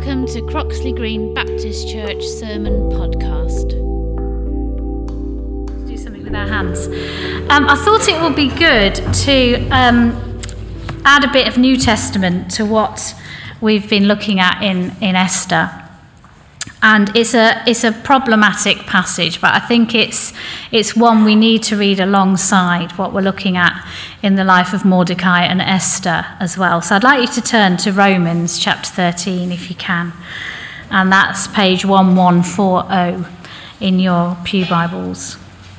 Welcome to Croxley Green Baptist Church Sermon Podcast. Let's do something with our hands. I thought it would be good to add a bit of New Testament to what we've been looking at in Esther. And it's a problematic passage, but I think it's one we need to read alongside what we're looking at in the life of Mordecai and Esther as well. So I'd like you to turn to Romans chapter 13 if you can. And that's page 1140 in your pew Bibles.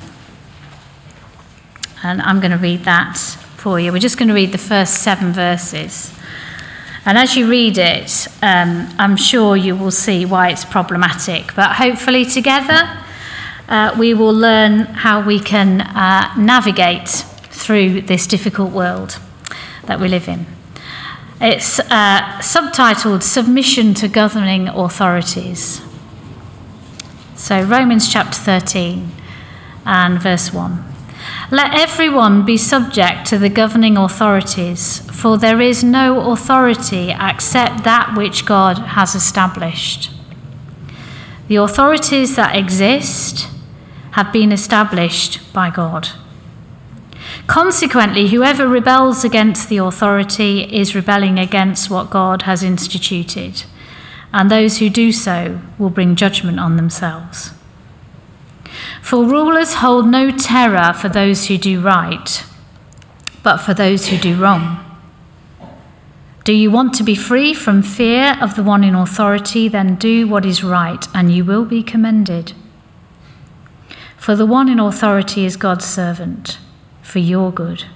And I'm going to read that for you. We're just going to read the first 7 verses. And as you read it, I'm sure you will see why it's problematic. But hopefully together we will learn how we can navigate through this difficult world that we live in. It's subtitled Submission to Governing Authorities. So Romans chapter 13 and verse 1. Let everyone be subject to the governing authorities, for there is no authority except that which God has established. The authorities that exist have been established by God. Consequently, whoever rebels against the authority is rebelling against what God has instituted, and those who do so will bring judgment on themselves. For rulers hold no terror for those who do right, but for those who do wrong. Do you want to be free from fear of the one in authority? Then do what is right, and you will be commended. For the one in authority is God's servant, for your good.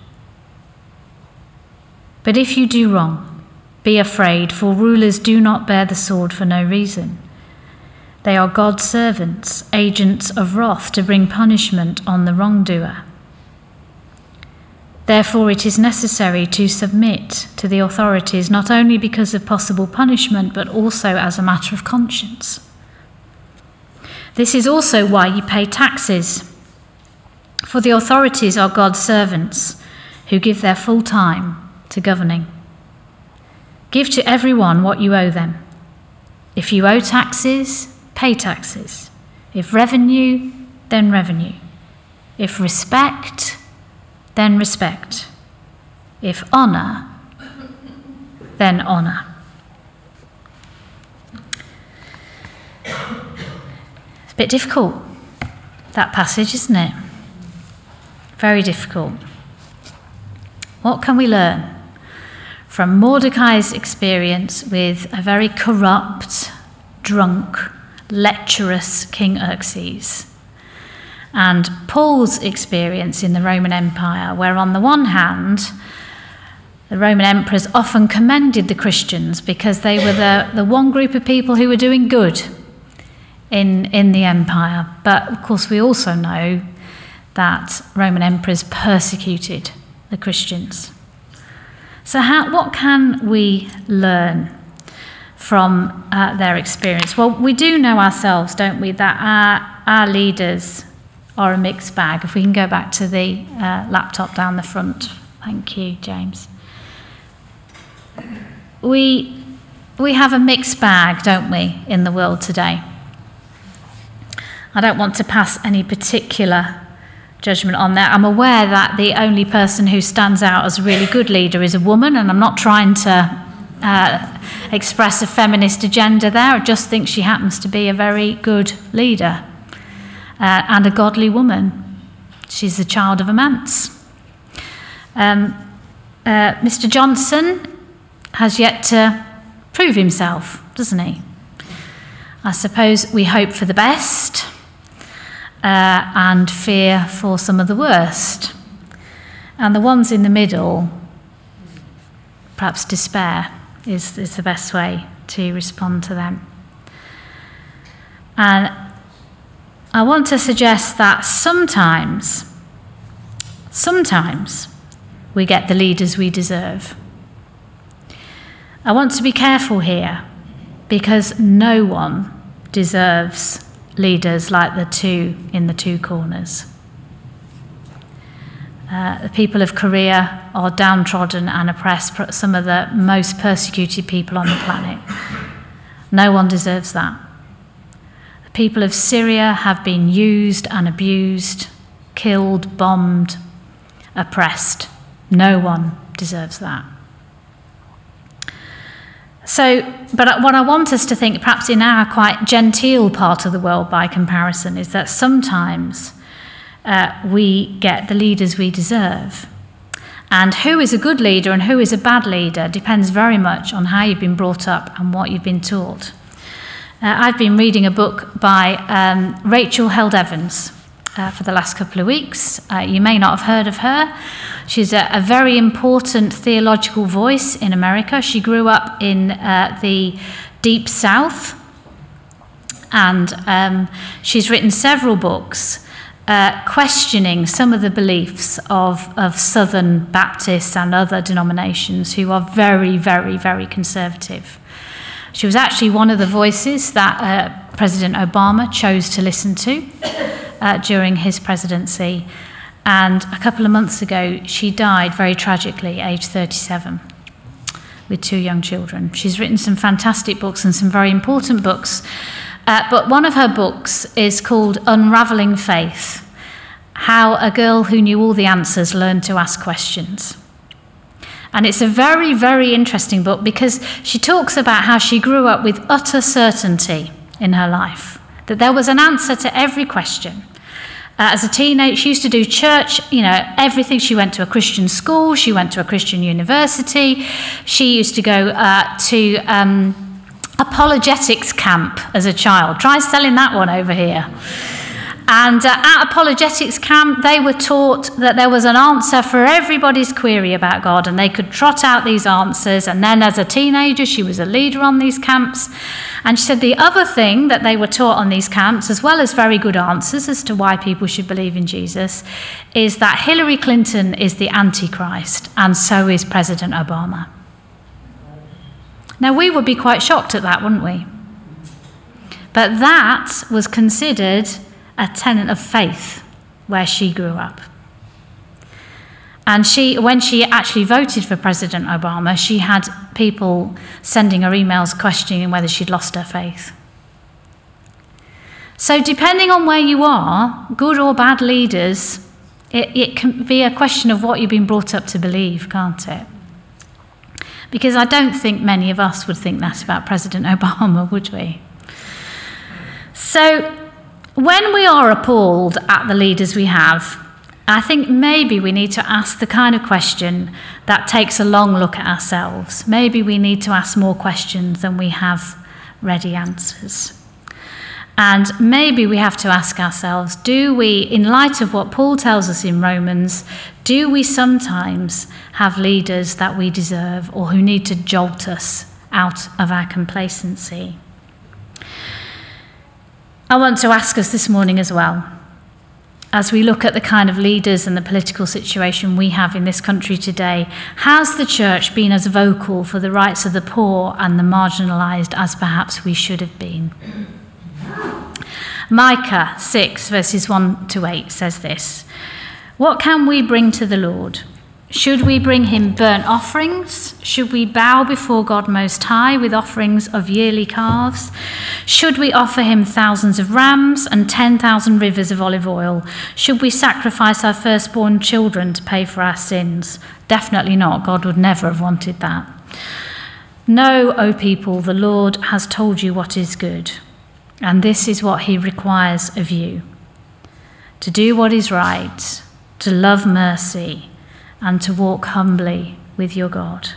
But if you do wrong, be afraid, for rulers do not bear the sword for no reason. They are God's servants, agents of wrath to bring punishment on the wrongdoer. Therefore, it is necessary to submit to the authorities, not only because of possible punishment, but also as a matter of conscience. This is also why you pay taxes, for the authorities are God's servants who give their full time to governing. Give to everyone what you owe them. If you owe taxes, pay taxes. If revenue, then revenue. If respect, then respect. If honour, then honour. It's a bit difficult, that passage, isn't it? Very difficult. What can we learn from Mordecai's experience with a very corrupt, drunk, lecherous King Xerxes, and Paul's experience in the Roman Empire, where on the one hand the Roman emperors often commended the Christians because they were the one group of people who were doing good in the empire, but of course we also know that Roman emperors persecuted the Christians. So what can we learn from their experience? Well, we do know ourselves, don't we, that our leaders are a mixed bag. If we can go back to the laptop down the front. Thank you, James. We have a mixed bag, don't we, in the world today. I don't want to pass any particular judgment on that. I'm aware that the only person who stands out as a really good leader is a woman, and I'm not trying to express a feminist agenda there. I just think she happens to be a very good leader and a godly woman. She's the child of a manse. Mr. Johnson has yet to prove himself, doesn't he? I suppose we hope for the best and fear for some of the worst. And the ones in the middle, perhaps despair is the best way to respond to them. And I want to suggest that sometimes we get the leaders we deserve. I want to be careful here because no one deserves leaders like the two in the two corners. The people of Korea are downtrodden and oppressed, some of the most persecuted people on the planet. No one deserves that. The people of Syria have been used and abused, killed, bombed, oppressed. No one deserves that. But what I want us to think, perhaps in our quite genteel part of the world by comparison, is that sometimes we get the leaders we deserve. And who is a good leader and who is a bad leader depends very much on how you've been brought up and what you've been taught. I've been reading a book by Rachel Held Evans for the last couple of weeks. You may not have heard of her. She's a very important theological voice in America. She grew up in the Deep South, and she's written several books questioning some of the beliefs of Southern Baptists and other denominations who are very, very, very conservative. She was actually one of the voices that President Obama chose to listen to during his presidency. And a couple of months ago, she died very tragically, aged 37, with 2 young children. She's written some fantastic books and some very important books. But one of her books is called Unraveling Faith: How a Girl Who Knew All the Answers Learned to Ask Questions. And it's a very, very interesting book because she talks about how she grew up with utter certainty in her life, that there was an answer to every question. As a teenager, she used to do church, everything. She went to a Christian school, she went to a Christian university, she used to go to apologetics camp as a child. Try selling that one over here. And at apologetics camp, they were taught that there was an answer for everybody's query about God, and they could trot out these answers. And then as a teenager, she was a leader on these camps. And she said the other thing that they were taught on these camps, as well as very good answers as to why people should believe in Jesus, is that Hillary Clinton is the Antichrist, and so is President Obama. Now, we would be quite shocked at that, wouldn't we? But that was considered a tenet of faith where she grew up. And when she actually voted for President Obama, she had people sending her emails questioning whether she'd lost her faith. So depending on where you are, good or bad leaders, it can be a question of what you've been brought up to believe, can't it? Because I don't think many of us would think that about President Obama, would we? So when we are appalled at the leaders we have, I think maybe we need to ask the kind of question that takes a long look at ourselves. Maybe we need to ask more questions than we have ready answers. And maybe we have to ask ourselves, do we, in light of what Paul tells us in Romans, do we sometimes have leaders that we deserve or who need to jolt us out of our complacency? I want to ask us this morning as well, as we look at the kind of leaders and the political situation we have in this country today, has the church been as vocal for the rights of the poor and the marginalised as perhaps we should have been? Micah 6, verses 1-8 says this: "What can we bring to the Lord? Should we bring him burnt offerings? Should we bow before God Most High with offerings of yearly calves? Should we offer him thousands of rams and 10,000 rivers of olive oil? Should we sacrifice our firstborn children to pay for our sins?" Definitely not. God would never have wanted that. "No, O people, the Lord has told you what is good, and this is what he requires of you: to do what is right, to love mercy, and to walk humbly with your God."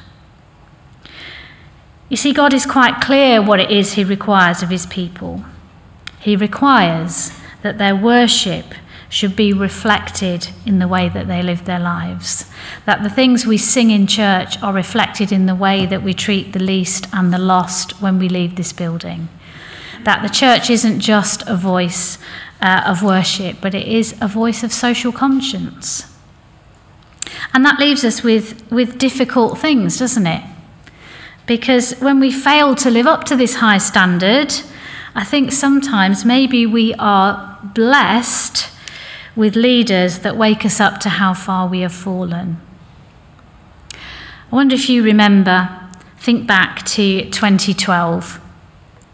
You see, God is quite clear what it is he requires of his people. He requires that their worship should be reflected in the way that they live their lives, that the things we sing in church are reflected in the way that we treat the least and the lost when we leave this building, that the church isn't just a voice of worship, but it is a voice of social conscience. And that leaves us with difficult things, doesn't it? Because when we fail to live up to this high standard, I think sometimes maybe we are blessed with leaders that wake us up to how far we have fallen. I wonder if you remember, think back to 2012.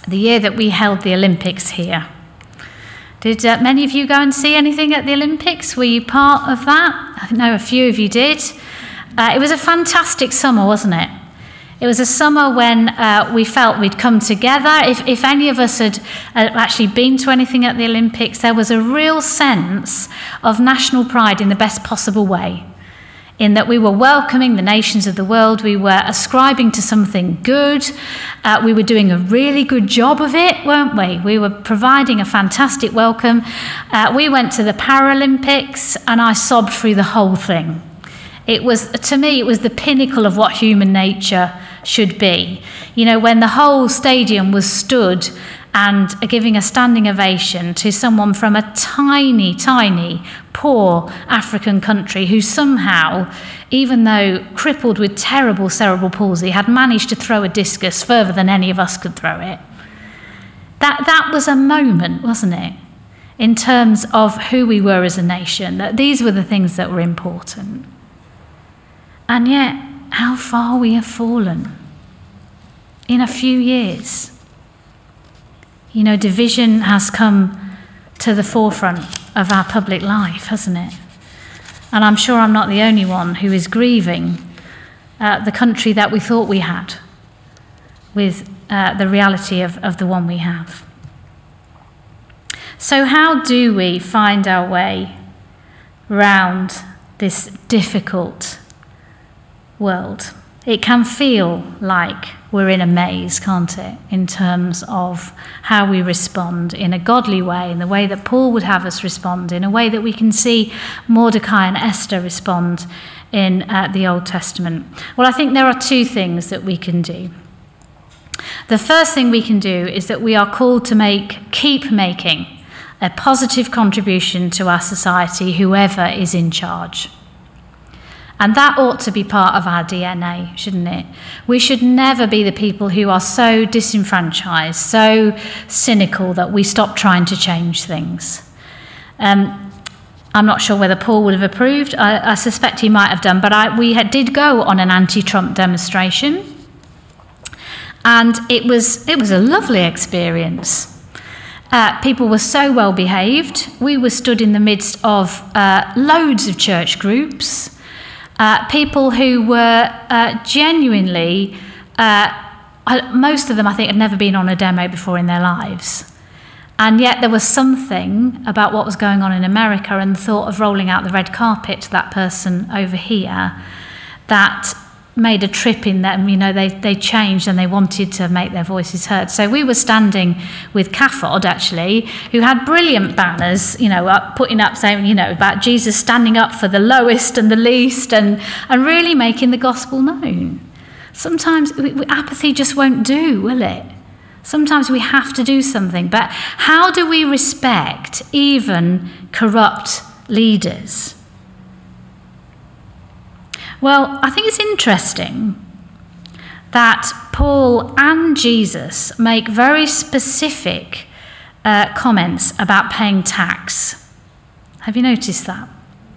the year that we held the Olympics here. Did many of you go and see anything at the Olympics? Were you part of that? I know a few of you did. It was a fantastic summer, wasn't it? It was a summer when we felt we'd come together. If any of us had actually been to anything at the Olympics, there was a real sense of national pride in the best possible way, in that we were welcoming the nations of the world, we were ascribing to something good, we were doing a really good job of it, weren't we? We were providing a fantastic welcome. We went to the Paralympics and I sobbed through the whole thing. To me, it was the pinnacle of what human nature should be. You know, when the whole stadium was stood and giving a standing ovation to someone from a tiny, tiny, poor African country who somehow, even though crippled with terrible cerebral palsy, had managed to throw a discus further than any of us could throw it. That was a moment, wasn't it, in terms of who we were as a nation, that these were the things that were important. And yet, how far we have fallen in a few years. You know, division has come to the forefront of our public life, hasn't it? And I'm sure I'm not the only one who is grieving the country that we thought we had with the reality of the one we have. So how do we find our way round this difficult world? It can feel like we're in a maze, can't it, in terms of how we respond in a godly way, in the way that Paul would have us respond, in a way that we can see Mordecai and Esther respond in the Old Testament. Well, I think there are two things that we can do. The first thing we can do is that we are called to keep making a positive contribution to our society, whoever is in charge. And that ought to be part of our DNA, shouldn't it? We should never be the people who are so disenfranchised, so cynical that we stop trying to change things. I'm not sure whether Paul would have approved. I suspect he might have done, but we did go on an anti-Trump demonstration, and it was a lovely experience. People were so well behaved. We were stood in the midst of loads of church groups. People who were genuinely, most of them I think had never been on a demo before in their lives. And yet there was something about what was going on in America and the thought of rolling out the red carpet to that person over here that made a trip in them. You know, they changed and they wanted to make their voices heard. So we were standing with CAFOD, actually, who had brilliant banners, you know, putting up saying, you know, about Jesus standing up for the lowest and the least and really making the gospel known. Sometimes apathy just won't do, will it? Sometimes we have to do something. But how do we respect even corrupt leaders? Well, I think it's interesting that Paul and Jesus make very specific comments about paying tax. Have you noticed that?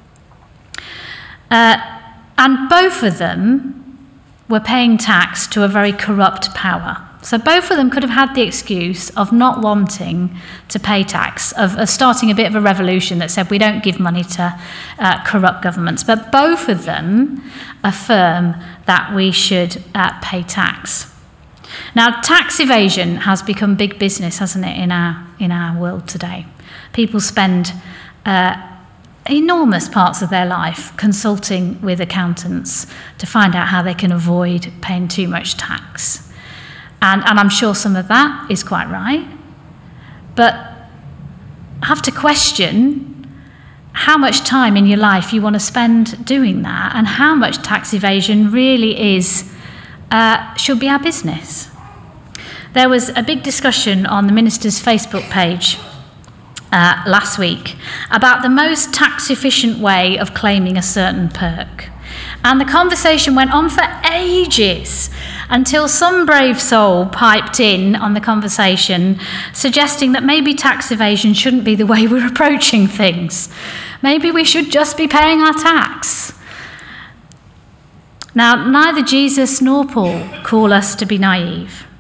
And both of them were paying tax to a very corrupt power. So both of them could have had the excuse of not wanting to pay tax, of starting a bit of a revolution that said we don't give money to corrupt governments. But both of them affirm that we should pay tax. Now, tax evasion has become big business, hasn't it, in our world today? People spend enormous parts of their life consulting with accountants to find out how they can avoid paying too much tax. And I'm sure some of that is quite right. But I have to question how much time in your life you want to spend doing that and how much tax evasion really should be our business. There was a big discussion on the minister's Facebook page last week about the most tax-efficient way of claiming a certain perk. And the conversation went on for ages until some brave soul piped in on the conversation, suggesting that maybe tax evasion shouldn't be the way we're approaching things. Maybe we should just be paying our tax. Now, neither Jesus nor Paul call us to be naive.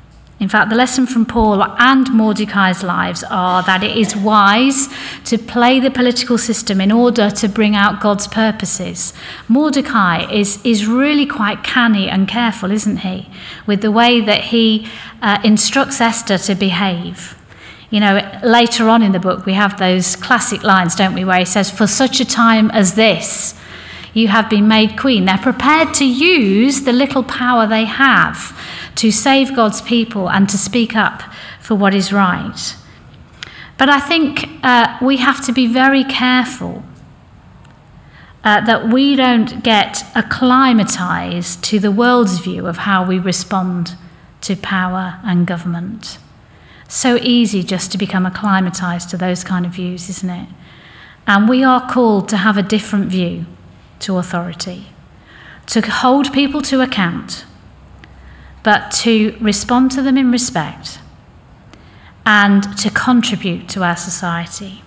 In fact, the lesson from Paul and Mordecai's lives are that it is wise to play the political system in order to bring out God's purposes. Mordecai is really quite canny and careful, isn't he, with the way that he instructs Esther to behave. You know, later on in the book, we have those classic lines, don't we, where he says, "For such a time as this, you have been made queen." They're prepared to use the little power they have to save God's people and to speak up for what is right. But I think we have to be very careful that we don't get acclimatized to the world's view of how we respond to power and government. So easy just to become acclimatized to those kind of views, isn't it? And we are called to have a different view to authority, to hold people to account, but to respond to them in respect and to contribute to our society.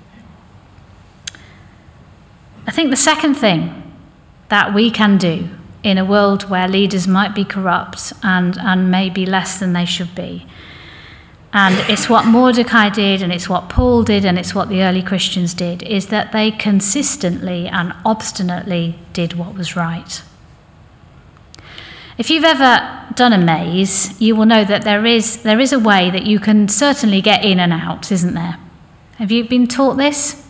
I think the second thing that we can do in a world where leaders might be corrupt and maybe less than they should be, and it's what Mordecai did, and it's what Paul did, and it's what the early Christians did, is that they consistently and obstinately did what was right. If you've ever done a maze, you will know that there is a way that you can certainly get in and out, isn't there? Have you been taught this?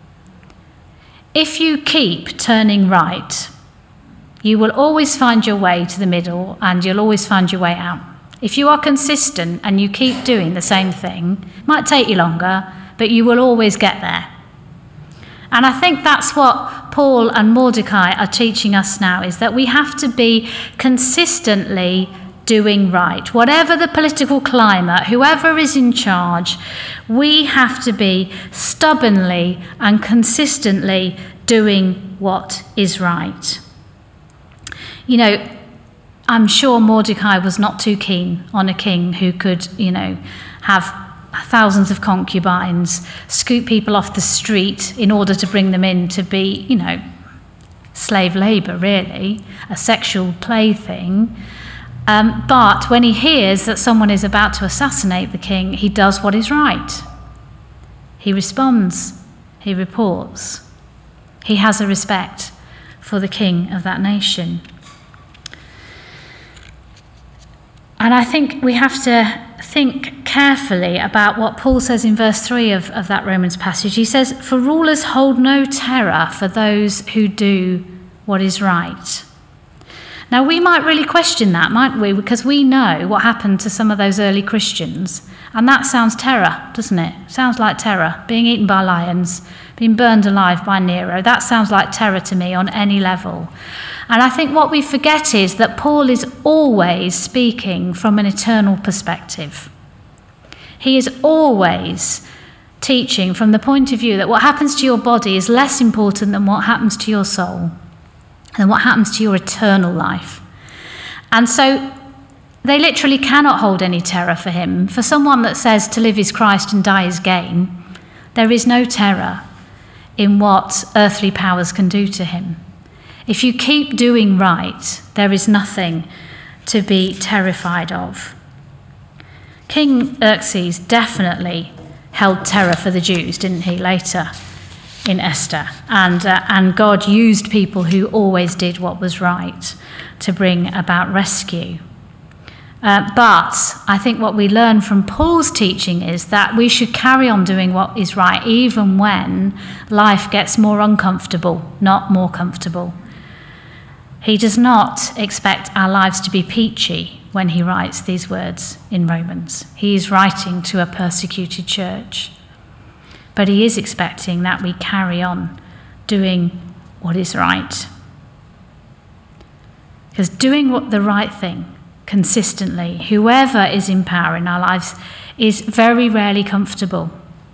If you keep turning right, you will always find your way to the middle and you'll always find your way out. If you are consistent and you keep doing the same thing, it might take you longer, but you will always get there. And I think that's what Paul and Mordecai are teaching us now, is that we have to be consistently doing right. Whatever the political climate, whoever is in charge, we have to be stubbornly and consistently doing what is right. You know, I'm sure Mordecai was not too keen on a king who could, have thousands of concubines, scoop people off the street in order to bring them in to be, slave labour, really, a sexual plaything. But when he hears that someone is about to assassinate the king, he does what is right. He responds, he reports. He has a respect for the king of that nation. And I think we have to think carefully about what Paul says in verse 3 of that Romans passage. He says, "For rulers hold no terror for those who do what is right." Now, we might really question that, mightn't we? Because we know what happened to some of those early Christians. And that sounds terror, doesn't it? Sounds like terror. Being eaten by lions, being burned alive by Nero. That sounds like terror to me on any level. And I think what we forget is that Paul is always speaking from an eternal perspective. He is always teaching from the point of view that what happens to your body is less important than what happens to your soul and what happens to your eternal life. And so they literally cannot hold any terror for him. For someone that says to live is Christ and die is gain, there is no terror in what earthly powers can do to him. If you keep doing right, there is nothing to be terrified of. King Xerxes definitely held terror for the Jews, didn't he, later in Esther? And God used people who always did what was right to bring about rescue. But I think what we learn from Paul's teaching is that we should carry on doing what is right, even when life gets more uncomfortable, not more comfortable. He does not expect our lives to be peachy when he writes these words in Romans. He is writing to a persecuted church. But he is expecting that we carry on doing what is right. Because doing the right thing consistently, whoever is in power in our lives, is very rarely comfortable.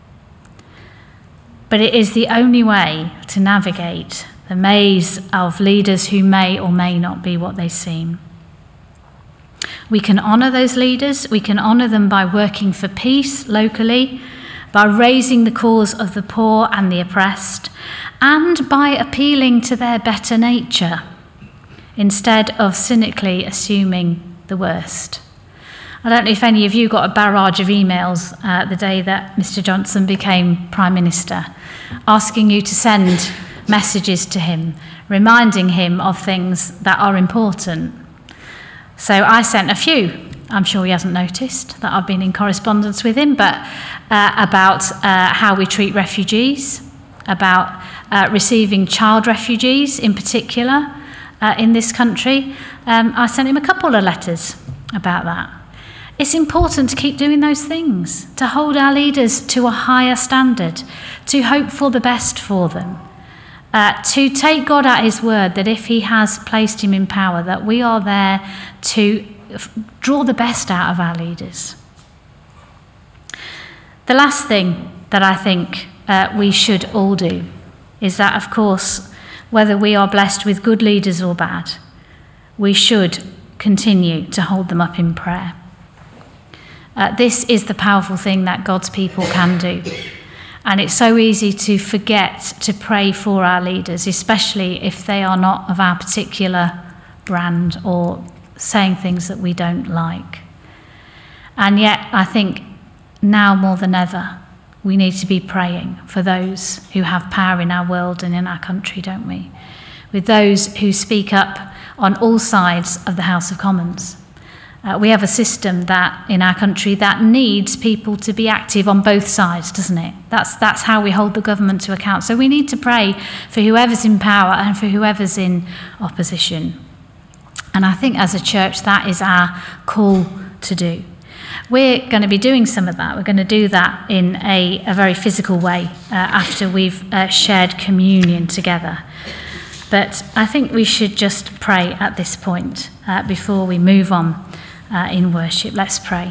But it is the only way to navigate the maze of leaders who may or may not be what they seem. We can honour those leaders. We can honour them by working for peace locally, by raising the cause of the poor and the oppressed, and by appealing to their better nature, instead of cynically assuming the worst. I don't know if any of you got a barrage of emails the day that Mr. Johnson became Prime Minister, asking you to send messages to him, reminding him of things that are important. So I sent a few. I'm sure he hasn't noticed that I've been in correspondence with him, but about how we treat refugees, about receiving child refugees in particular in this country. I sent him a couple of letters about that. It's important to keep doing those things, to hold our leaders to a higher standard, to hope for the best for them, to take God at his word that if he has placed him in power, that we are there to draw the best out of our leaders. The last thing that I think we should all do is that, of course, whether we are blessed with good leaders or bad, we should continue to hold them up in prayer. This is the powerful thing that God's people can do. And it's so easy to forget to pray for our leaders, especially if they are not of our particular brand or saying things that we don't like. And yet, I think now more than ever, we need to be praying for those who have power in our world and in our country, don't we? With those who speak up on all sides of the House of Commons. We have a system that in our country that needs people to be active on both sides, doesn't it? That's how we hold the government to account. So we need to pray for whoever's in power and for whoever's in opposition. And I think as a church, that is our call to do. We're going to be doing some of that. We're going to do that in a very physical way after we've shared communion together. But I think we should just pray at this point before we move on in worship. Let's pray.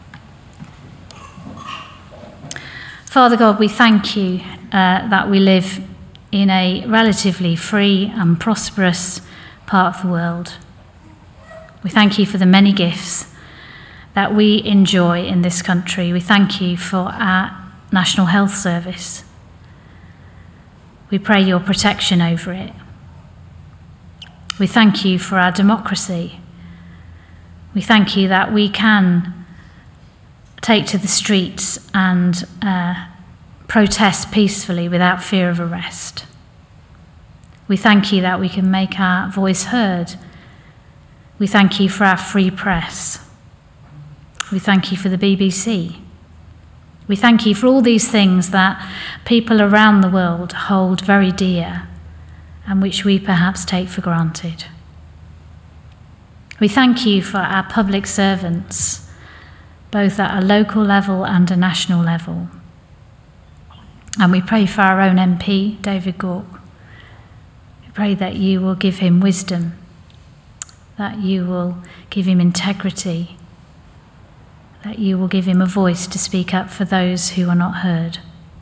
Father God, we thank you that we live in a relatively free and prosperous part of the world. We thank you for the many gifts that we enjoy in this country. We thank you for our National Health Service. We pray your protection over it. We thank you for our democracy. We thank you that we can take to the streets and protest peacefully without fear of arrest. We thank you that we can make our voice heard. We thank you for our free press. We thank you for the BBC. We thank you for all these things that people around the world hold very dear and which we perhaps take for granted. We thank you for our public servants, both at a local level and a national level. And we pray for our own MP, David Gauke. We pray that you will give him wisdom, that you will give him integrity, that you will give him a voice to speak up for those who are not heard.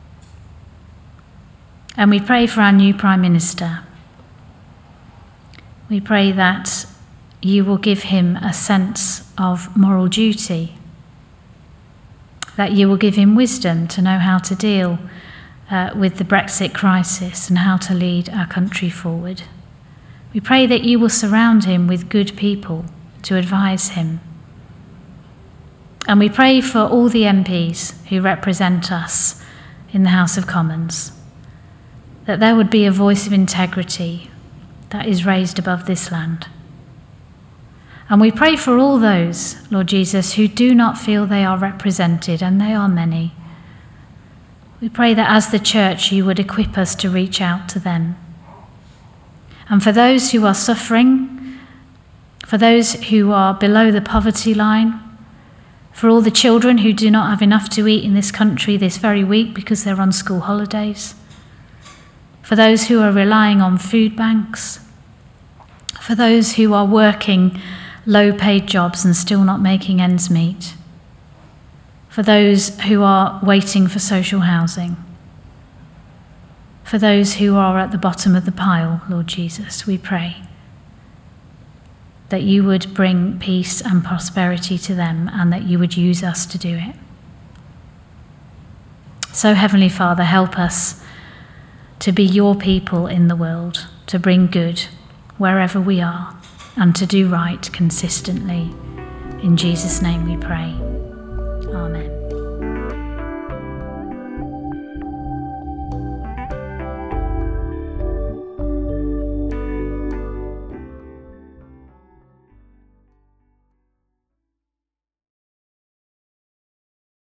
And we pray for our new Prime Minister. We pray that you will give him a sense of moral duty, that you will give him wisdom to know how to deal with the Brexit crisis and how to lead our country forward. We pray that you will surround him with good people to advise him. And we pray for all the MPs who represent us in the House of Commons, that there would be a voice of integrity that is raised above this land. And we pray for all those, Lord Jesus, who do not feel they are represented, and they are many. We pray that as the church you would equip us to reach out to them. And for those who are suffering, for those who are below the poverty line, for all the children who do not have enough to eat in this country this very week because they're on school holidays, for those who are relying on food banks, for those who are working low-paid jobs and still not making ends meet, for those who are waiting for social housing, for those who are at the bottom of the pile, Lord Jesus, we pray that you would bring peace and prosperity to them and that you would use us to do it. So, Heavenly Father, help us to be your people in the world, to bring good wherever we are and to do right consistently. In Jesus' name we pray. Amen.